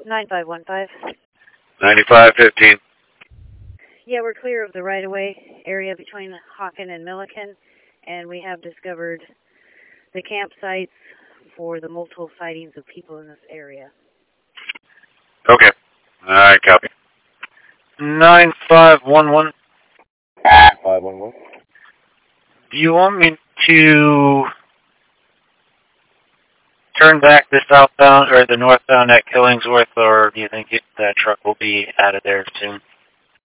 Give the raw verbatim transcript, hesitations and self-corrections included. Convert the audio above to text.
nine five one five. ninety-five fifteen. Yeah, we're clear of the right-of-way area between Hawken and Milliken, and we have discovered the campsites for the multiple sightings of people in this area. Okay. All right, copy. nine five one one. five one one. Do you want me to turn back the southbound or the northbound at Killingsworth, or do you think it, that truck will be out of there soon?